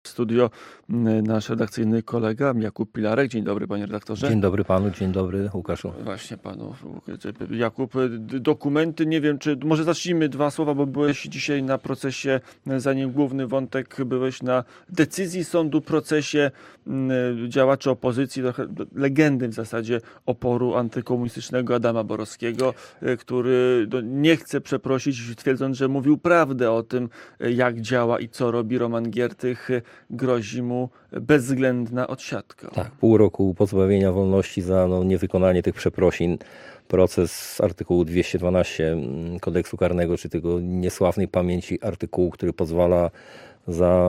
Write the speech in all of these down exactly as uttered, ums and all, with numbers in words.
Studio nasz redakcyjny kolega Jakub Pilarek. Dzień dobry, panie redaktorze. Dzień dobry panu, dzień dobry Łukaszu. Właśnie panu. Jakub, dokumenty, nie wiem, czy może zacznijmy dwa słowa, bo byłeś dzisiaj na procesie, zanim główny wątek, byłeś na decyzji sądu, procesie działaczy opozycji, trochę legendy w zasadzie oporu antykomunistycznego Adama Borowskiego, który nie chce przeprosić, twierdząc, że mówił prawdę o tym, jak działa i co robi Roman Giertych. Grozi mu bezwzględna odsiadka. Tak, pół roku pozbawienia wolności za no, niewykonanie tych przeprosin. Proces z artykułu dwieście dwanaście kodeksu karnego, czy tego niesławnej pamięci artykułu, który pozwala za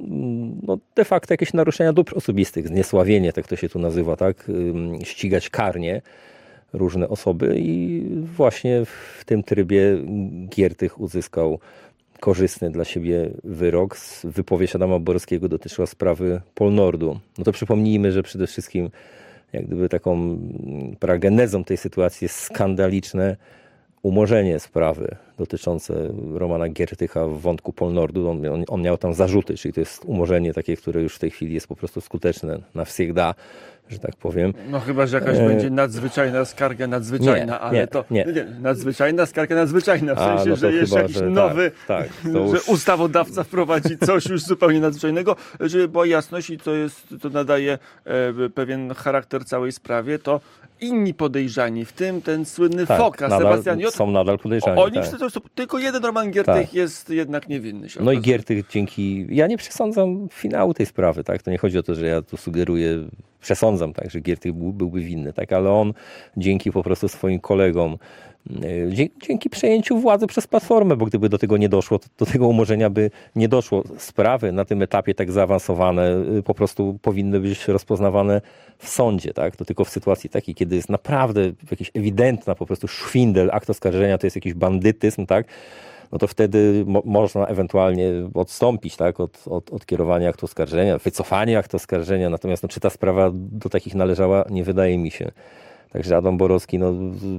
no, de facto jakieś naruszenia dóbr osobistych, zniesławienie, tak to się tu nazywa, tak, ścigać karnie różne osoby i właśnie w tym trybie Giertych uzyskał korzystny dla siebie wyrok. Wypowiedź Adama Borowskiego dotyczyła sprawy Polnordu. No to przypomnijmy, że przede wszystkim jak gdyby taką genezą tej sytuacji jest skandaliczne umorzenie sprawy dotyczące Romana Giertycha w wątku Polnordu. On, on, on miał tam zarzuty, czyli to jest umorzenie takie, które już w tej chwili jest po prostu skuteczne na wsiegda, że tak powiem. No chyba, że jakaś e... będzie nadzwyczajna skarga nadzwyczajna, nie, ale nie, to nie. Nie, nadzwyczajna skarga nadzwyczajna, w sensie, A, no że jest chyba, jakiś że nowy, tak, tak, to że już... ustawodawca wprowadzi coś już zupełnie nadzwyczajnego. Żeby była jasność i to jest, to nadaje e, pewien charakter całej sprawie, to inni podejrzani, w tym ten słynny tak, Foka, nadal, Sebastian J. są nadal podejrzani. Oni tak. wszyscy, tylko jeden Roman Giertych tak. jest jednak niewinny. No i Giertych dzięki... Ja nie przesądzam finału tej sprawy, tak? To nie chodzi o to, że ja tu sugeruję, przesądzam, tak, że Giertych był, byłby winny, tak? Ale on dzięki po prostu swoim kolegom, dzięki, dzięki przejęciu władzy przez Platformę, bo gdyby do tego nie doszło, to do tego umorzenia by nie doszło. Sprawy na tym etapie tak zaawansowane po prostu powinny być rozpoznawane w sądzie, tak? To tylko w sytuacji takiej, kiedy jest naprawdę jakiś ewidentna po prostu szwindel, akt oskarżenia to jest jakiś bandytyzm, tak? No to wtedy mo- można ewentualnie odstąpić, tak, od, od, od kierowania aktu oskarżenia, wycofania aktu oskarżenia. Natomiast no, czy ta sprawa do takich należała, nie wydaje mi się. Także Adam Borowski no,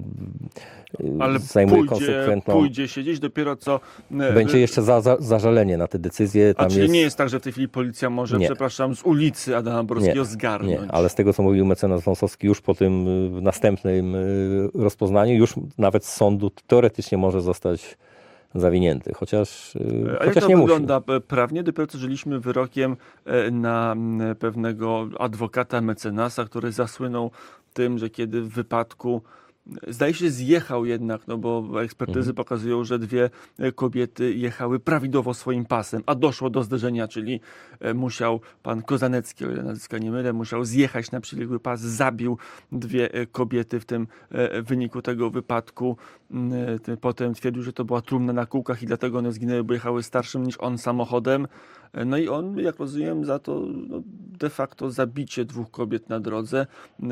Ale zajmuje pójdzie, konsekwentną... pójdzie siedzieć dopiero co... Będzie jeszcze za, za, zażalenie na te decyzje. Tam A czyli jest... nie jest tak, że w tej chwili policja może, nie. przepraszam, z ulicy Adama Borowskiego nie, zgarnąć? Nie, ale z tego, co mówił mecenas Wąsowski, już po tym następnym rozpoznaniu, już nawet z sądu teoretycznie może zostać zawinięty, chociaż, A chociaż jak to nie wygląda musi. prawnie? Dopiero co żyliśmy wyrokiem na pewnego adwokata, mecenasa, który zasłynął tym, że kiedy w wypadku, zdaje się, zjechał jednak, no bo ekspertyzy mhm. pokazują, że dwie kobiety jechały prawidłowo swoim pasem, a doszło do zderzenia, czyli musiał pan Kozanecki, o ile nazwiska nie mylę, musiał zjechać na przyległy pas, zabił dwie kobiety w tym w wyniku tego wypadku. Potem twierdził, że to była trumna na kółkach i dlatego one zginęły, bo jechały starszym niż on samochodem. No i on, jak rozumiem, za to no, de facto zabicie dwóch kobiet na drodze.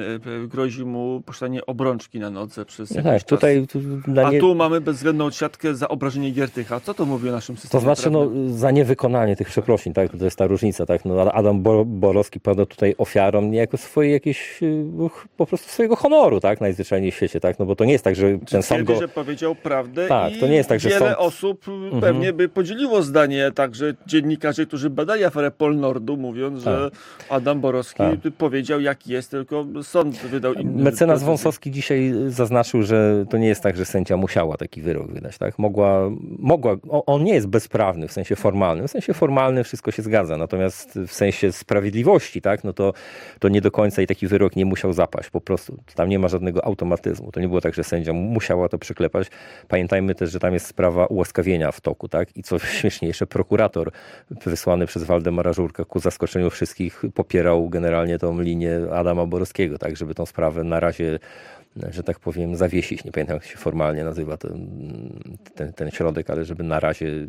Grozi mu posiadanie obrączki na nodze przez jakiś tak, czas. tutaj, A nie... tu mamy bezwzględną odsiadkę za obrażenie Giertycha. Co to mówi o naszym systemie? To znaczy no, za niewykonanie tych przeprosin, tak? To jest ta różnica. Tak? No, Adam Borowski padł tutaj ofiarą niejako swojej jakiejś, po prostu swojego honoru, tak? Najzwyczajniej w świecie, tak? No bo to nie jest tak, że ten sam go... że powiedział prawdę tak, i to nie jest tak, że wiele sąd... osób mhm. pewnie by podzieliło zdanie, także dziennikarze, którzy badali aferę Polnordu, mówiąc, tak. że Adam Borowski tak. powiedział, jak jest, tylko sąd wydał inny. Mecenas Wąsowski dzisiaj zaznaczył, że to nie jest tak, że sędzia musiała taki wyrok wydać, tak? Mogła, mogła, on nie jest bezprawny w sensie formalnym. W sensie formalnym wszystko się zgadza, natomiast w sensie sprawiedliwości, tak? No to, to nie do końca i taki wyrok nie musiał zapaść, po prostu. Tam nie ma żadnego automatyzmu. To nie było tak, że sędzia musiała to przyklepać. Pamiętajmy też, że tam jest sprawa ułaskawienia w toku, tak? I co śmieszniejsze, prokurator wysłany przez Waldemara Żurka ku zaskoczeniu wszystkich popierał generalnie tą linię Adama Borowskiego, tak? Żeby tą sprawę na razie, że tak powiem, zawiesić. Nie pamiętam, jak się formalnie nazywa ten, ten, ten środek, ale żeby na razie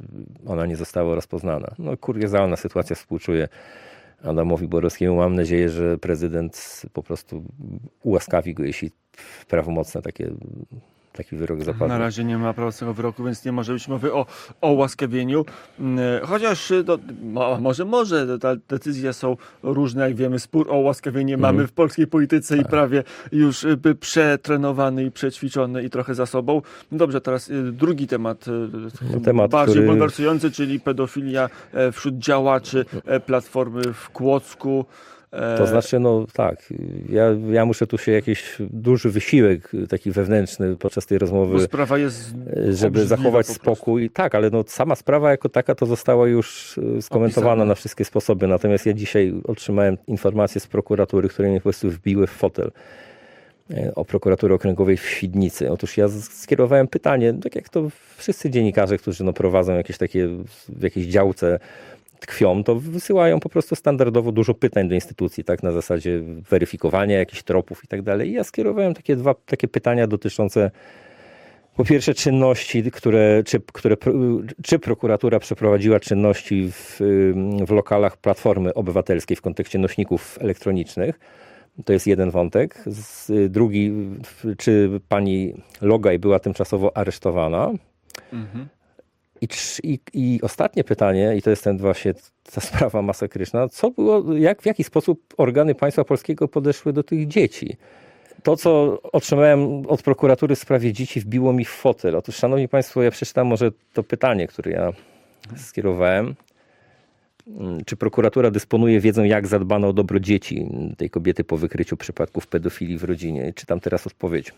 ona nie została rozpoznana. No kuriozalna sytuacja, współczuję Adamowi Borowskiemu. Mam nadzieję, że prezydent po prostu ułaskawi go, jeśli prawomocne takie taki wyrok zapadł. Na razie nie ma prawomocnego wyroku, więc nie może być mowy o, o ułaskawieniu. Chociaż to, może, może, te decyzje są różne, jak wiemy, spór o ułaskawienie mm. mamy w polskiej polityce tak. i prawie już przetrenowany i przećwiczony i trochę za sobą. Dobrze, teraz drugi temat, no, temat bardziej który... bulwersujący, czyli pedofilia wśród działaczy Platformy w Kłodzku. To znaczy, no tak, ja, ja muszę tu się jakiś duży wysiłek taki wewnętrzny podczas tej rozmowy, bo sprawa jest żeby zachować spokój. Tak, ale no sama sprawa jako taka to została już skomentowana Opisane. na wszystkie sposoby. Natomiast ja dzisiaj otrzymałem informacje z prokuratury, które mnie po prostu wbiły w fotel, o prokuratury okręgowej w Świdnicy. Otóż ja skierowałem pytanie, tak jak to wszyscy dziennikarze, którzy no prowadzą jakieś takie w jakiejś działce tkwią, to wysyłają po prostu standardowo dużo pytań do instytucji, tak, na zasadzie weryfikowania jakichś tropów i tak dalej. I ja skierowałem takie dwa takie pytania dotyczące po pierwsze czynności, które, czy, które, czy prokuratura przeprowadziła czynności w, w lokalach Platformy Obywatelskiej w kontekście nośników elektronicznych. To jest jeden wątek. Drugi, czy pani Logaj była tymczasowo aresztowana. Mhm. I, i, I ostatnie pytanie, i to jest ten właśnie ta sprawa masakryczna, co było, jak, w jaki sposób organy państwa polskiego podeszły do tych dzieci? To, co otrzymałem od prokuratury w sprawie dzieci, wbiło mi w fotel. Otóż, szanowni państwo, ja przeczytam może to pytanie, które ja skierowałem. Czy prokuratura dysponuje wiedzą, jak zadbano o dobro dzieci tej kobiety po wykryciu przypadków pedofilii w rodzinie? Czytam teraz odpowiedź.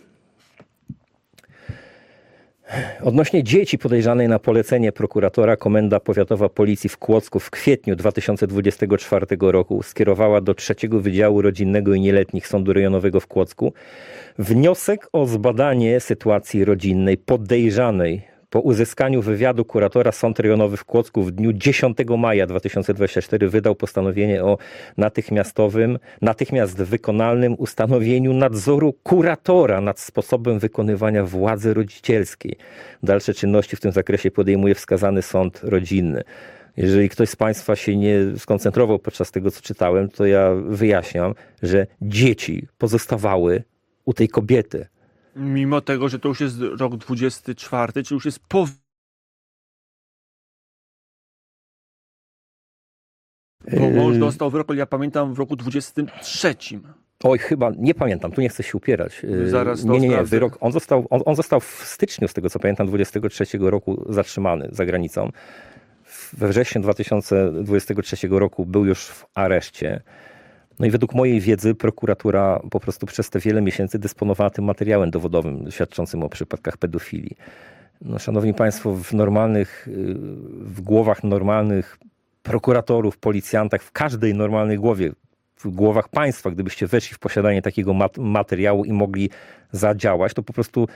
Odnośnie dzieci podejrzanej na polecenie prokuratora, Komenda Powiatowa Policji w Kłodzku w kwietniu dwa tysiące dwudziestego czwartego roku skierowała do trzeciego Wydziału Rodzinnego i Nieletnich Sądu Rejonowego w Kłodzku wniosek o zbadanie sytuacji rodzinnej podejrzanej. Po uzyskaniu wywiadu kuratora Sąd Rejonowy w Kłodzku w dniu dziesiątego maja dwa tysiące dwudziestego czwartego wydał postanowienie o natychmiastowym, natychmiast wykonalnym ustanowieniu nadzoru kuratora nad sposobem wykonywania władzy rodzicielskiej. Dalsze czynności w tym zakresie podejmuje wskazany sąd rodzinny. Jeżeli ktoś z państwa się nie skoncentrował podczas tego, co czytałem, to ja wyjaśniam, że dzieci pozostawały u tej kobiety. Mimo tego, że to już jest rok dwudziesty czwarty, czy już jest po... Bo mąż dostał wyrok, ja pamiętam, w roku dwudziestym trzecim. Oj, chyba, nie pamiętam, tu nie chcę się upierać. Zaraz nie, nie, nie, wyrok, on został, on, on został w styczniu, z tego co pamiętam, dwudziestego trzeciego roku zatrzymany za granicą. We wrześniu dwa tysiące dwudziestego trzeciego roku był już w areszcie. No i według mojej wiedzy prokuratura po prostu przez te wiele miesięcy dysponowała tym materiałem dowodowym świadczącym o przypadkach pedofilii. No, szanowni państwo, w normalnych, w głowach normalnych prokuratorów, policjantach, w każdej normalnej głowie, w głowach państwa, gdybyście weszli w posiadanie takiego mat- materiału i mogli zadziałać, to po prostu,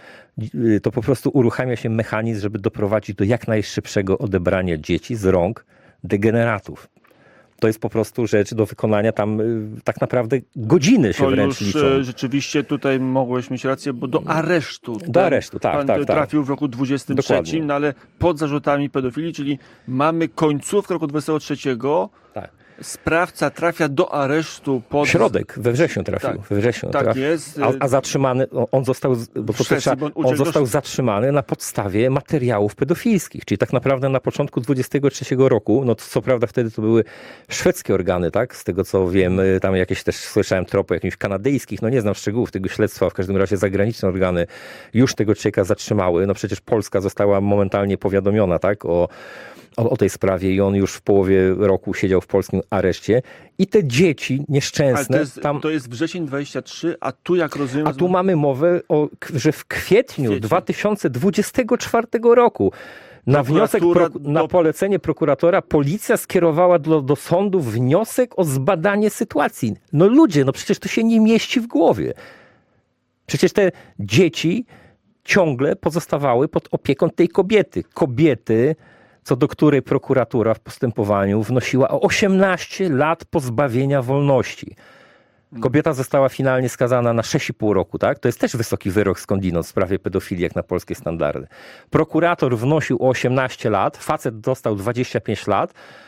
to po prostu uruchamia się mechanizm, żeby doprowadzić do jak najszybszego odebrania dzieci z rąk degeneratów. To jest po prostu rzecz do wykonania tam tak naprawdę godziny się to wręcz już liczą. Rzeczywiście tutaj mogłeś mieć rację, bo do aresztu. Do aresztu, tak, pan tak, trafił tak. w roku dwudziestym trzecim, no ale pod zarzutami pedofilii, czyli mamy końcówkę roku dwudziestego trzeciego. Tak. Sprawca trafia do aresztu pod... Środek, we wrześniu trafił. Tak, we wrześniu tak trafił. jest. A, a zatrzymany, on został, bo to Wrzesi, trzeba, on został zatrzymany na podstawie materiałów pedofilskich. Czyli tak naprawdę na początku dwudziestego trzeciego roku, no to co prawda wtedy to były szwedzkie organy, tak? Z tego co wiem, tam jakieś też słyszałem tropy jakimś kanadyjskich, no nie znam szczegółów tego śledztwa, w każdym razie zagraniczne organy już tego człowieka zatrzymały. No przecież Polska została momentalnie powiadomiona, tak? O O, o tej sprawie i on już w połowie roku siedział w polskim areszcie. I te dzieci nieszczęsne... Ale to jest, tam, to jest wrzesień dwudziesty trzeci, a tu jak rozumiem... A tu mamy mowę, o, że w kwietniu, kwietniu dwa tysiące dwudziestego czwartego roku na wniosek, pro, na do... polecenie prokuratora policja skierowała do, do sądu wniosek o zbadanie sytuacji. No ludzie, no przecież to się nie mieści w głowie. Przecież te dzieci ciągle pozostawały pod opieką tej kobiety. Kobiety... co do której prokuratura w postępowaniu wnosiła o osiemnaście lat pozbawienia wolności. Kobieta została finalnie skazana na sześć i pół roku, tak? To jest też wysoki wyrok skądinąd w sprawie pedofilii, jak na polskie standardy. Prokurator wnosił o osiemnaście lat, facet dostał dwadzieścia pięć lat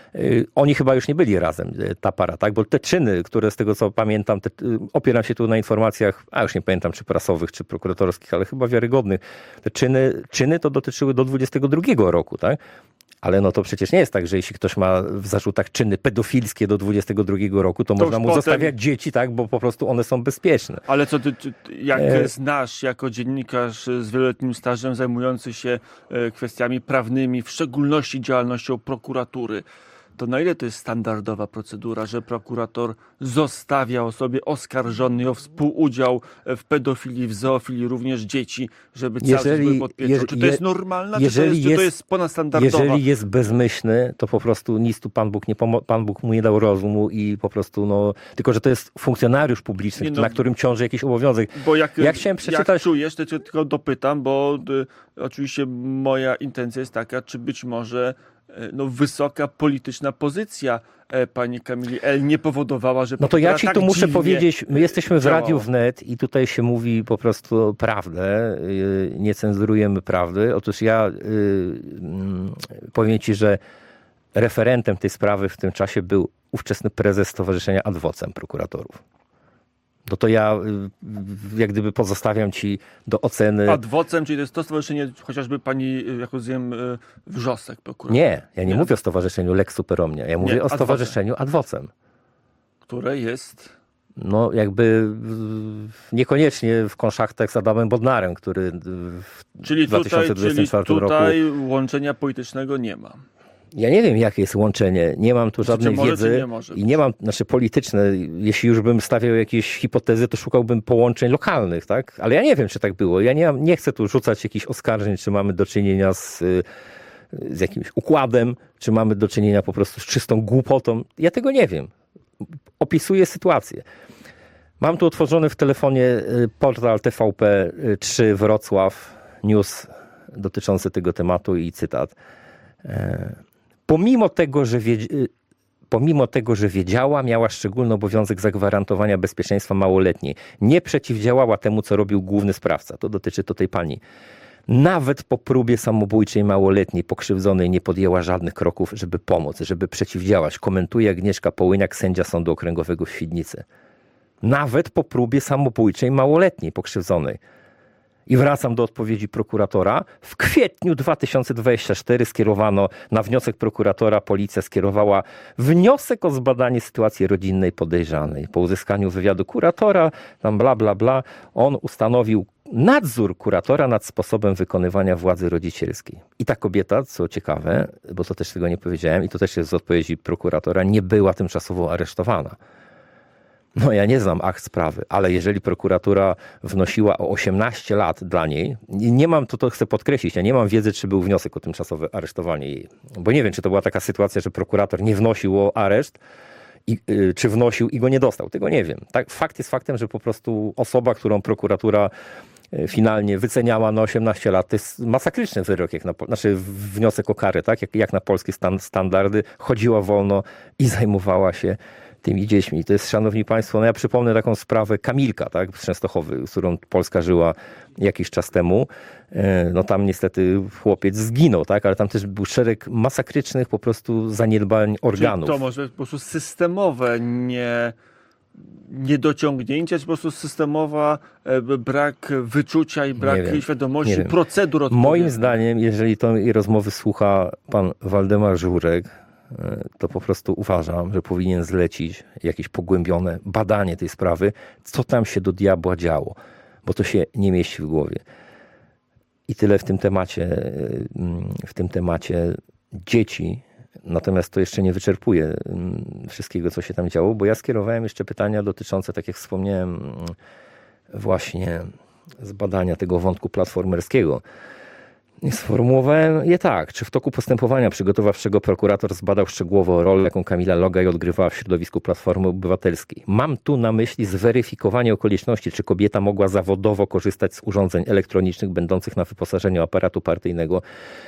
Oni chyba już nie byli razem, ta para, tak? Bo te czyny, które z tego co pamiętam, te, opieram się tu na informacjach, a już nie pamiętam czy prasowych, czy prokuratorskich, ale chyba wiarygodnych. Te czyny, czyny to dotyczyły do dwudziestego drugiego roku, tak? Ale no to przecież nie jest tak, że jeśli ktoś ma w zarzutach czyny pedofilskie do dwudziestego drugiego roku, to, to można mu potem zostawiać dzieci, tak? Bo po prostu one są bezpieczne. Ale co ty, jak e... znasz jako dziennikarz z wieloletnim stażem zajmujący się kwestiami prawnymi, w szczególności działalnością prokuratury, to na ile to jest standardowa procedura, że prokurator zostawia osobie oskarżonej o współudział w pedofilii, w zoofilii, również dzieci, żeby cały czas były pod pieczą? Czy to jest normalne, czy to jest, czy to jest ponadstandardowa? Jeżeli jest bezmyślny, to po prostu nic tu Pan Bóg, nie pomo- Pan Bóg mu nie dał rozumu i po prostu, no, tylko że to jest funkcjonariusz publiczny, no, na którym ciąży jakiś obowiązek. Bo jak, jak chciałem przeczytać... jak czujesz, to cię tylko dopytam, bo y, oczywiście moja intencja jest taka, czy być może no, wysoka polityczna pozycja e, pani Kamili L. nie powodowała, że... No to ja ci tak tu muszę powiedzieć, my jesteśmy w działała. Radiu Wnet i tutaj się mówi po prostu prawdę, yy, nie cenzurujemy prawdy. Otóż ja yy, powiem ci, że referentem tej sprawy w tym czasie był ówczesny prezes Stowarzyszenia Ad Vocem Prokuratorów. No to ja jak gdyby pozostawiam ci do oceny... Ad Vocem, czyli to jest to stowarzyszenie, chociażby pani, jak rozumiem, Wrzosek prokurator. Nie, ja nie, nie mówię o stowarzyszeniu Lex Super Omnia, ja mówię nie, o stowarzyszeniu Ad Vocem. Które jest... No jakby niekoniecznie w konszachtach z Adamem Bodnarem, który w czyli dwa tysiące dwudziestym czwartym czyli tutaj roku... łączenia politycznego nie ma. Ja nie wiem, jakie jest łączenie. Nie mam tu żadnej może, wiedzy nie może i nie mam, znaczy polityczne. Jeśli już bym stawiał jakieś hipotezy, to szukałbym połączeń lokalnych, tak? Ale ja nie wiem, czy tak było. Ja nie, nie chcę tu rzucać jakichś oskarżeń, czy mamy do czynienia z, z jakimś układem, czy mamy do czynienia po prostu z czystą głupotą. Ja tego nie wiem. Opisuję sytuację. Mam tu otworzony w telefonie portal T V P trzy Wrocław News dotyczący tego tematu i cytat. Pomimo tego, że wiedz... Pomimo tego, że wiedziała, miała szczególny obowiązek zagwarantowania bezpieczeństwa małoletniej. Nie przeciwdziałała temu, co robił główny sprawca. To dotyczy to tej pani. Nawet po próbie samobójczej małoletniej pokrzywdzonej nie podjęła żadnych kroków, żeby pomóc, żeby przeciwdziałać. Komentuje Agnieszka Połyniak, sędzia Sądu Okręgowego w Świdnicy. Nawet po próbie samobójczej małoletniej pokrzywdzonej. I wracam do odpowiedzi prokuratora. W kwietniu dwa tysiące dwudziestego czwartego skierowano, na wniosek prokuratora policja skierowała wniosek o zbadanie sytuacji rodzinnej podejrzanej. Po uzyskaniu wywiadu kuratora, tam bla, bla, bla, on ustanowił nadzór kuratora nad sposobem wykonywania władzy rodzicielskiej. I ta kobieta, co ciekawe, bo to też tego nie powiedziałem i to też jest z odpowiedzi prokuratora, nie była tymczasowo aresztowana. No ja nie znam akt sprawy, ale jeżeli prokuratura wnosiła o osiemnaście lat dla niej, nie mam, to, to chcę podkreślić, ja nie mam wiedzy, czy był wniosek o tymczasowe aresztowanie jej. Bo nie wiem, czy to była taka sytuacja, że prokurator nie wnosił o areszt, i, y, czy wnosił i go nie dostał. Tego nie wiem. Tak, fakt jest faktem, że po prostu osoba, którą prokuratura finalnie wyceniała na osiemnaście lat, to jest masakryczny wyrok, jak na, znaczy wniosek o karę, tak? jak, jak na polskie stan, standardy, chodziła wolno i zajmowała się tymi dziećmi. To jest, szanowni państwo, no ja przypomnę taką sprawę Kamilka, tak, z Częstochowy, z którą Polska żyła jakiś czas temu. No tam niestety chłopiec zginął, tak, ale tam też był szereg masakrycznych po prostu zaniedbań organów. Czyli to może po prostu systemowe, nie... niedociągnięcia, czy po prostu systemowa brak wyczucia i brak świadomości procedur odpowiednich. Moim zdaniem, jeżeli tej rozmowy słucha pan Waldemar Żurek, to po prostu uważam, że powinien zlecić jakieś pogłębione badanie tej sprawy, co tam się do diabła działo, bo to się nie mieści w głowie. I tyle w tym temacie, w tym temacie dzieci. Natomiast to jeszcze nie wyczerpuje wszystkiego, co się tam działo, bo ja skierowałem jeszcze pytania dotyczące, tak jak wspomniałem, właśnie zbadania tego wątku platformerskiego. I sformułowałem je tak. Czy w toku postępowania przygotowawczego prokurator zbadał szczegółowo rolę, jaką Kamila Logaj odgrywała w środowisku Platformy Obywatelskiej? Mam tu na myśli zweryfikowanie okoliczności, czy kobieta mogła zawodowo korzystać z urządzeń elektronicznych będących na wyposażeniu aparatu partyjnego,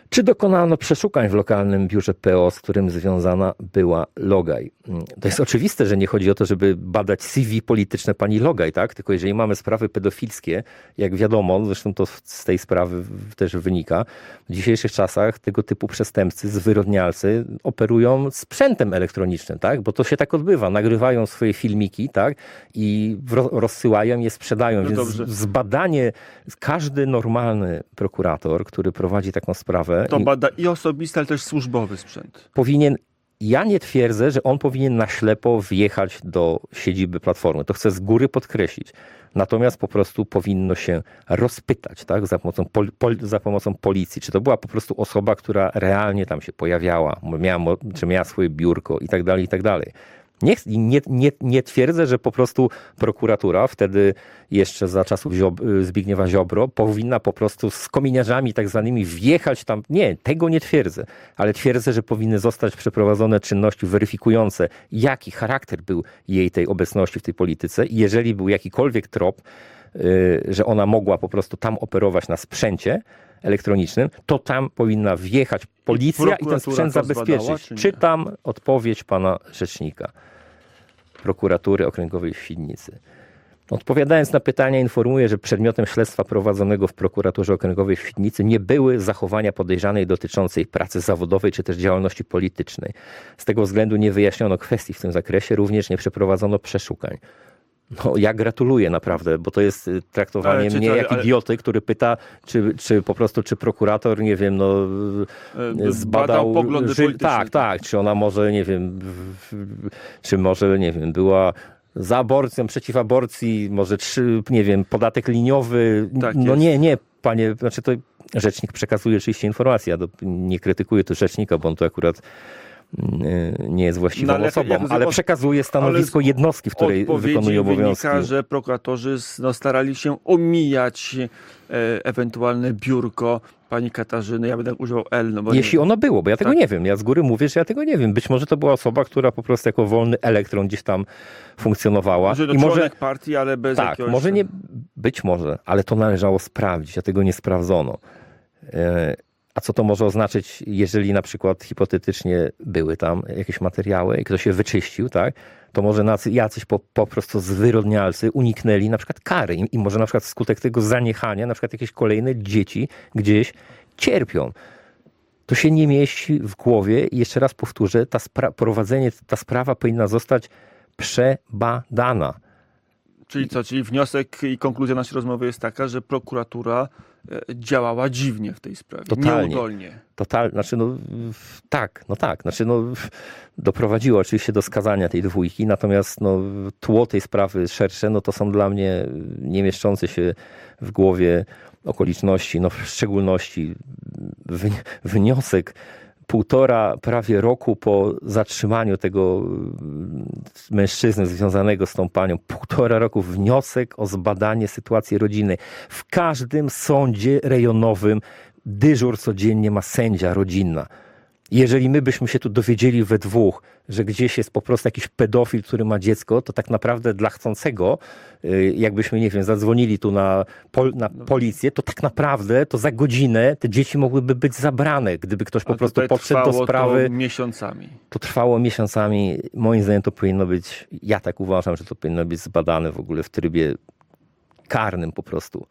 Czy dokonano przeszukań w lokalnym biurze P O, z którym związana była Logaj? To jest oczywiste, że nie chodzi o to, żeby badać C V polityczne pani Logaj, tak? Tylko jeżeli mamy sprawy pedofilskie, jak wiadomo, zresztą to z tej sprawy też wynika, w dzisiejszych czasach tego typu przestępcy, zwyrodnialcy operują sprzętem elektronicznym, tak? Bo to się tak odbywa. Nagrywają swoje filmiki, tak? I rozsyłają je, sprzedają. No Więc dobrze. zbadanie, każdy normalny prokurator, który prowadzi taką sprawę, To bada i osobisty, ale też służbowy sprzęt. powinien, ja nie twierdzę, że on powinien na ślepo wjechać do siedziby Platformy. To chcę z góry podkreślić. Natomiast po prostu powinno się rozpytać, tak, za pomocą, pol, pol, za pomocą policji, czy to była po prostu osoba, która realnie tam się pojawiała, miała, czy miała swoje biurko i tak dalej, i tak dalej. Nie, nie, nie, nie twierdzę, że po prostu prokuratura, wtedy jeszcze za czasów Ziob Zbigniewa Ziobro, powinna po prostu z kominiarzami tak zwanymi wjechać tam. Nie, tego nie twierdzę, ale twierdzę, że powinny zostać przeprowadzone czynności weryfikujące, jaki charakter był jej tej obecności w tej polityce i jeżeli był jakikolwiek trop, yy, że ona mogła po prostu tam operować na sprzęcie elektronicznym, to tam powinna wjechać policja i, i ten sprzęt zabezpieczyć. Czy Czytam odpowiedź pana rzecznika prokuratury okręgowej w Świdnicy. Odpowiadając na pytania, informuję, że przedmiotem śledztwa prowadzonego w prokuraturze okręgowej w Świdnicy nie były zachowania podejrzanej dotyczącej pracy zawodowej czy też działalności politycznej. Z tego względu nie wyjaśniono kwestii w tym zakresie, również nie przeprowadzono przeszukań. No, ja gratuluję naprawdę, bo to jest traktowanie ale, mnie to, jak ale... idioty, który pyta, czy, czy po prostu, czy prokurator, nie wiem, no zbadał poglądy ży... polityczne. Tak, tak, czy ona może, nie wiem, czy może, nie wiem, była za aborcją, przeciw aborcji, może trzy, nie wiem, podatek liniowy. Tak no jest. nie, nie, panie, znaczy to rzecznik przekazuje oczywiście informacje, ja do, nie krytykuję tu rzecznika, bo on tu akurat nie jest właściwą no, ale osobą, jak, jak, ale od, przekazuje stanowisko ale jednostki, w której wykonuje obowiązki. Wynika, że prokuratorzy no, starali się omijać e, ewentualne biurko pani Katarzyny. Ja będę używał L. No bo Jeśli nie... ono było, bo ja tego tak. nie wiem. Ja z góry mówię, że ja tego nie wiem. Być może to była osoba, która po prostu jako wolny elektron gdzieś tam funkcjonowała. Może do I może partii, ale bez tak, jakiegoś... może nie, być może, ale to należało sprawdzić, a tego nie sprawdzono. E, A co to może oznaczyć, jeżeli na przykład hipotetycznie były tam jakieś materiały i ktoś je wyczyścił, tak? To może jacyś po, po prostu zwyrodnialcy uniknęli na przykład kary i, i może na przykład wskutek tego zaniechania na przykład jakieś kolejne dzieci gdzieś cierpią. To się nie mieści w głowie i jeszcze raz powtórzę, ta spra- prowadzenie, ta sprawa powinna zostać przebadana. Czyli co? Czyli wniosek i konkluzja naszej rozmowy jest taka, że prokuratura działała dziwnie w tej sprawie. Totalnie. Nieudolnie. Total, znaczy no tak, no tak, znaczy no doprowadziło oczywiście do skazania tej dwójki, natomiast no tło tej sprawy szersze, no to są dla mnie nie mieszczące się w głowie okoliczności, no w szczególności wniosek półtora prawie roku po zatrzymaniu tego mężczyzny związanego z tą panią, półtora roku wniosek o zbadanie sytuacji rodzinnej. W każdym sądzie rejonowym dyżur codziennie ma sędzia rodzinna. Jeżeli my byśmy się tu dowiedzieli we dwóch, że gdzieś jest po prostu jakiś pedofil, który ma dziecko, to tak naprawdę dla chcącego, jakbyśmy, nie wiem, zadzwonili tu na, pol, na policję, to tak naprawdę to za godzinę te dzieci mogłyby być zabrane, gdyby ktoś po A prostu podszedł do sprawy. To miesiącami. To trwało miesiącami. Moim zdaniem to powinno być, ja tak uważam, że to powinno być zbadane w ogóle w trybie karnym po prostu.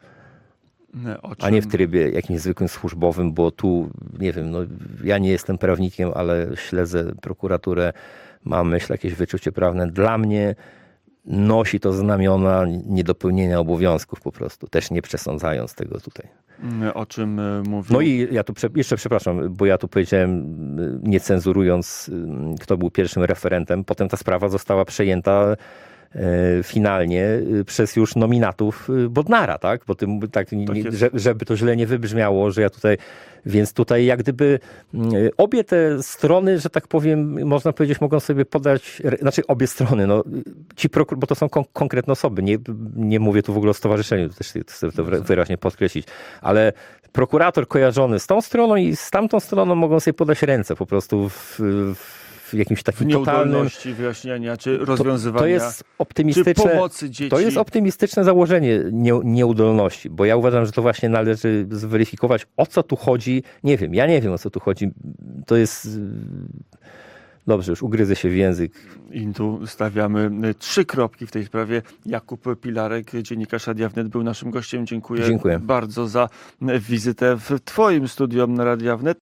A nie w trybie jakimś zwykłym służbowym, bo tu, nie wiem, no ja nie jestem prawnikiem, ale śledzę prokuraturę, mam, myślę, jakieś wyczucie prawne. Dla mnie nosi to znamiona niedopełnienia obowiązków po prostu, też nie przesądzając tego tutaj. O czym mówię. No i ja tu jeszcze przepraszam, bo ja tu powiedziałem, nie cenzurując, kto był pierwszym referentem, potem ta sprawa została przejęta finalnie przez już nominatów Bodnara, tak? Bo tym, tak, tak że, żeby to źle nie wybrzmiało, że ja tutaj, więc tutaj jak gdyby obie te strony, że tak powiem, można powiedzieć, mogą sobie podać, znaczy obie strony, no, ci prokur- bo to są kon- konkretne osoby, nie, nie mówię tu w ogóle o stowarzyszeniu, też chcę to wyraźnie podkreślić, ale prokurator kojarzony z tą stroną i z tamtą stroną mogą sobie podać ręce po prostu w, w w jakimś w takim totalnym... nieudolności wyjaśniania, czy rozwiązywania, To jest czy optymistyczne, pomocy dzieci. to jest optymistyczne założenie nie, nieudolności, bo ja uważam, że to właśnie należy zweryfikować, o co tu chodzi. Nie wiem, ja nie wiem, o co tu chodzi. To jest... Dobrze, już ugryzę się w język. I tu stawiamy trzy kropki w tej sprawie. Jakub Pilarek, dziennikarz Radia Wnet, był naszym gościem. Dziękuję, Dziękuję. bardzo za wizytę w twoim studiu Radia Wnet.